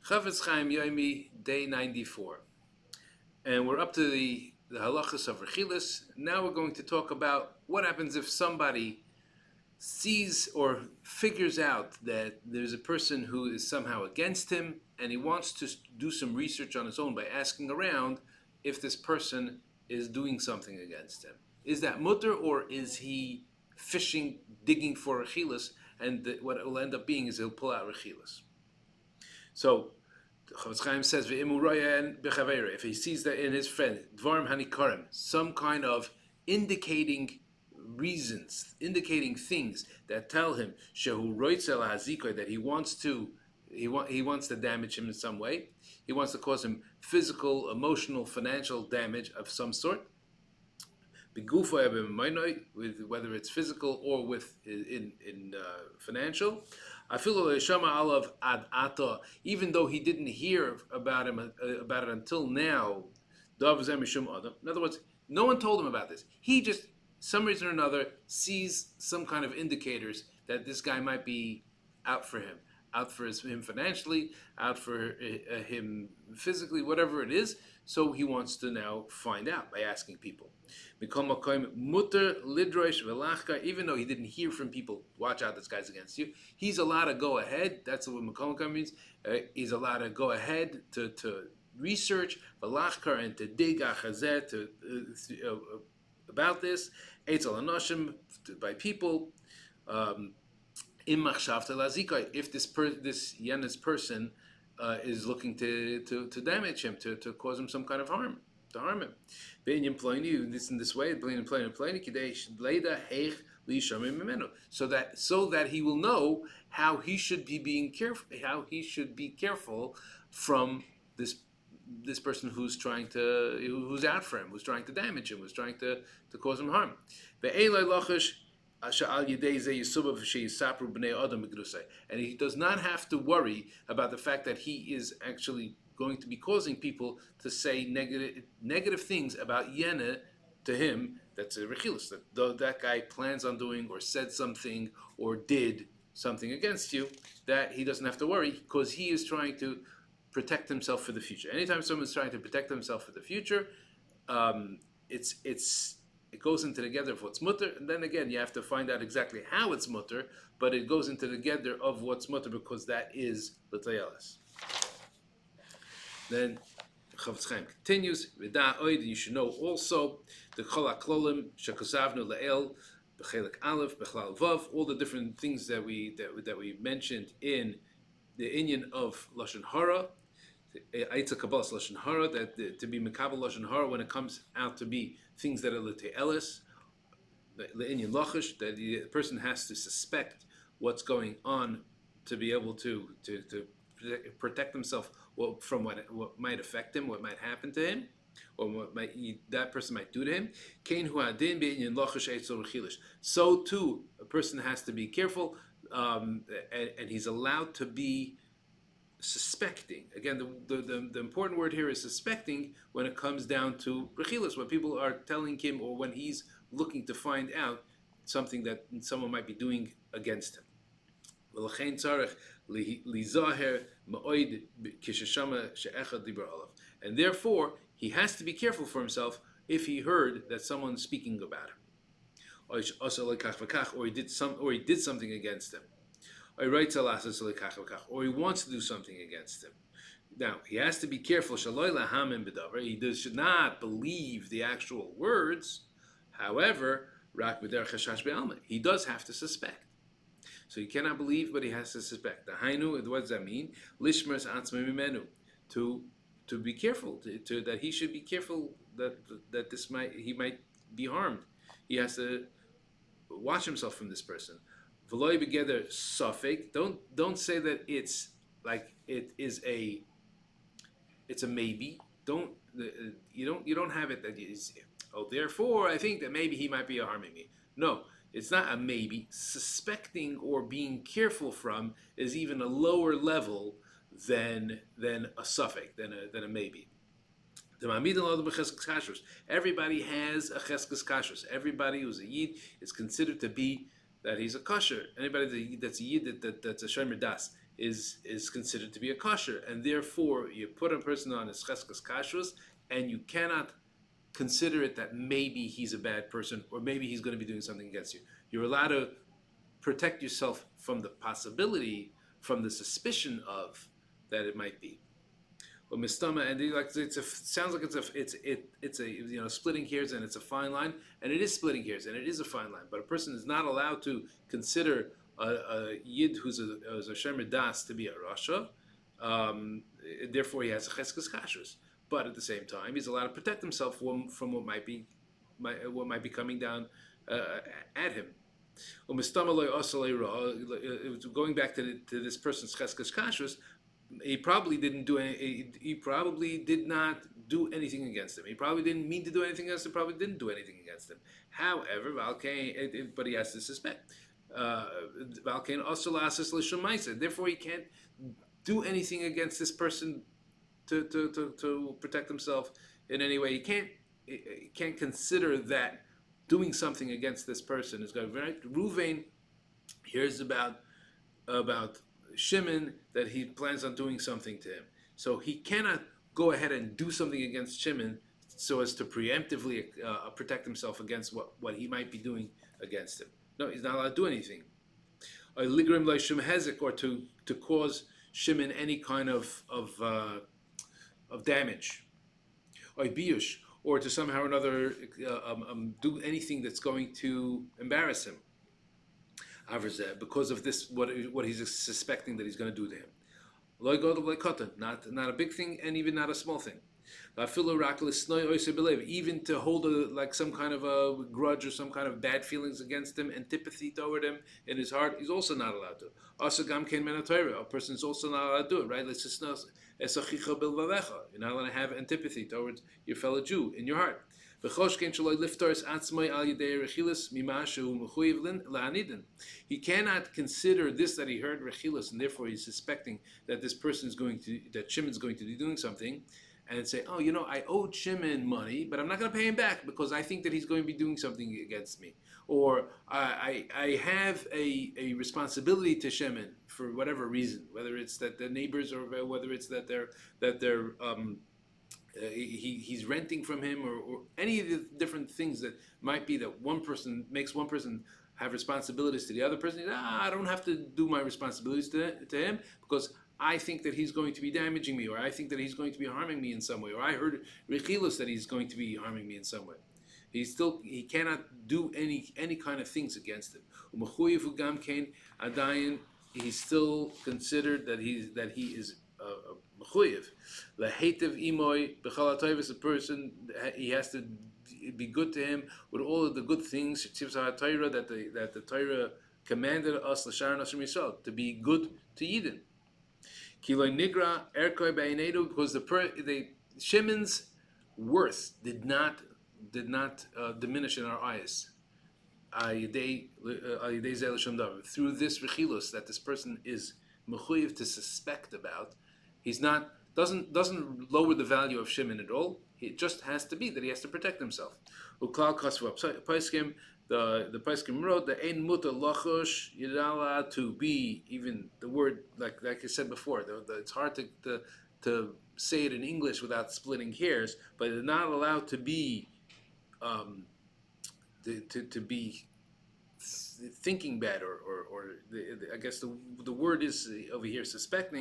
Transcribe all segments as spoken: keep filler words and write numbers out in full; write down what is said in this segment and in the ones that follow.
Chafetz Chaim Yomi, day ninety-four. And we're up to the, the halachas of Rechilas. Now we're going to talk about what happens if somebody sees or figures out that there's a person who is somehow against him, and he wants to do some research on his own by asking around if this person is doing something against him. Is that mutter, or is he fishing, digging for Rechilas, and the, what it will end up being is he'll pull out Rechilas. So Chafetz Chaim says, if he sees that in his friend, dvarim hanikarim, some kind of indicating reasons, indicating things that tell him shehu roitzel hazikoy, that he wants to, he, wa- he wants to damage him in some way. He wants to cause him physical, emotional, financial damage of some sort. With whether it's physical or with in in uh, financial. Even though he didn't hear about him uh, about it until now. In other words, no one told him about this. He just, some reason or another, sees some kind of indicators that this guy might be out for him, out for his, him financially, out for uh, him physically, whatever it is. So he wants to now find out by asking people. Even though he didn't hear from people, watch out, this guy's against you. He's allowed to go ahead. That's what Mekom means. Uh, he's allowed to go ahead to, to research and to dig to, uh, about this. By people. Um, if this per, this Yenis person uh, is looking to, to, to damage him, to, to cause him some kind of harm, to harm him. This in this way, so that so that he will know how he should be being careful, how he should be careful from this this person who's trying to who's out for him, who's trying to damage him, who's trying to, to cause him harm. And he does not have to worry about the fact that he is actually going to be causing people to say negative negative things about Yene to him. That's a Rechilas, that though that guy plans on doing or said something or did something against you, that he doesn't have to worry, because he is trying to protect himself for the future. Anytime someone's trying to protect himself for the future, um, it's it's it goes into the gather of what's mutter, and then again you have to find out exactly how it's mutter, but it goes into the gather of what's mutter because that is l'tayeles. Then Chafetz Chaim continues, you should know also the Kol HaKlolim Shekosavnu Le'el B'Chelik Aleph B'Chlal Vav, all the different things that we that, that we mentioned in the inyan of Lashon Hara, Eitza Kabbalas Lashon Hara, that the, to be Mekabel Lashon Hara when it comes out to be things that are l'te'eles, the inyan lachish, that the person has to suspect what's going on to be able to to, to protect himself from what what might affect him, what might happen to him, or what might that person might do to him. So too, a person has to be careful, um, and, and he's allowed to be suspecting. Again, the, the, the, the important word here is suspecting when it comes down to Rechilas, when people are telling him or when he's looking to find out something that someone might be doing against him. And therefore, he has to be careful for himself if he heard that someone's speaking about him, or he did some, or he did something against him, or he wants to do something against him. Now he has to be careful. He does, should not believe the actual words. However, he does have to suspect. So he cannot believe, but he has to suspect. The hainu, what does that mean? Lishmers atzmei mimenu, to to be careful, to, to that he should be careful that that this might he might be harmed. He has to watch himself from this person. V'loy begeder safek. Don't don't say that it's like it is a it's a maybe. Don't you don't you don't have it that is, oh, therefore I think that maybe he might be harming me. No. It's not a maybe. Suspecting or being careful from is even a lower level than than a suffix, than a than a maybe. Everybody has a cheskes kashrus. Everybody who's a yid is considered to be that he's a kosher. Anybody that's a yid that, that, that's a shomer das is is considered to be a kosher, and therefore you put a person on his cheskes kashrus, and you cannot consider it that maybe he's a bad person or maybe he's going to be doing something against you. You're allowed to protect yourself from the possibility, from the suspicion of that it might be. But mistama, and like it's a, sounds like it's a it's it it's a you know splitting hairs, and it's a fine line, and it is splitting hairs, and it is a fine line. But a person is not allowed to consider a, a yid who's a, who's a shemer das to be a rasha. Um, therefore, he has a cheskes kashrus. But at the same time, he's allowed to protect himself from, from what might be might, what might be coming down uh, at him. Going back to, the, to this person's cheskes kashrus, he probably didn't do any, he, he probably did not do anything against him. He probably didn't mean to do anything against him. Probably didn't do anything against him. However, Valkain, but he has to suspect. Valkain also lasses l'shumaisa. Therefore, he can't do anything against this person to, to, to, to protect himself in any way. He can't he can't consider that doing something against this person is going to be right. Ruvain hears about about Shimon that he plans on doing something to him. So he cannot go ahead and do something against Shimon so as to preemptively uh, protect himself against what, what he might be doing against him. No, he's not allowed to do anything. Or ligrim leishum hezek, or to, to cause Shimon any kind of of, uh, of damage. Or biyush, or to somehow or another uh, um, um, do anything that's going to embarrass him. Because of this, what what he's suspecting that he's going to do to him. Not not a big thing, and even not a small thing. Even to hold a, like some kind of a grudge or some kind of bad feelings against him, antipathy toward him in his heart, he's also not allowed to. Also, gam ken men a person is also not allowed to do it, right? Let's just know, you're not allowed to have antipathy towards your fellow Jew in your heart. He cannot consider this that he heard rechilas, and therefore he's suspecting that this person is going to, that Shimon is going to be doing something, and say, oh, you know, I owed Shimon money, but I'm not going to pay him back because I think that he's going to be doing something against me. Or I, I, I have a, a responsibility to Shimon for whatever reason, whether it's that the neighbors or whether it's that they're, that they're, um, Uh, he he's renting from him, or, or any of the different things that might be that one person makes one person have responsibilities to the other person. Ah, I don't have to do my responsibilities to, to him because I think that he's going to be damaging me, or I think that he's going to be harming me in some way, or I heard rechilos that he's going to be harming me in some way. He still he cannot do any any kind of things against him. He's still considered that he's that he is uh, mechuyev. Lehetev imoy b'chalatayv is a person. He has to be good to him with all of the good things that the that the Torah commanded us l'sharon Hashem Yisrael, to be good to Yidden. Kiloi nigra erkoi b'einedu, because the per, the Shimon's worth did not did not uh, diminish in our eyes. Through this rechilos that this person is mechuyev to suspect about, he's not doesn't doesn't lower the value of Shimon at all. It just has to be that he has to protect himself. Uklal kasva paiskim, the the paiskim wrote the ein muta lachosh yidala, to be, even the word like like I said before, the, the, it's hard to, to to say it in English without splitting hairs, but they're not allowed to be um, to, to to be thinking bad, or or, or the, the, I guess the the word is over here suspecting.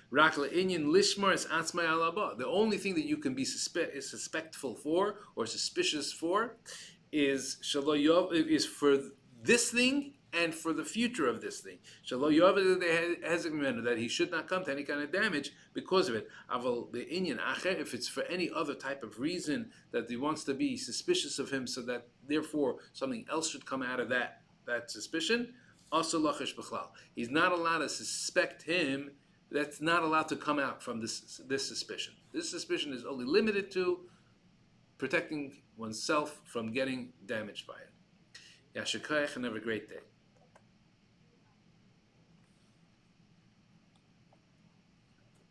The only thing that you can be suspe- is suspectful for or suspicious for is is for this thing and for the future of this thing. That he should not come to any kind of damage because of it. If it's for any other type of reason that he wants to be suspicious of him, so that therefore something else should come out of that that suspicion, he's not allowed to suspect him. That's not allowed to come out from this this suspicion. This suspicion is only limited to protecting oneself from getting damaged by it. Yashikayach, and have a great day.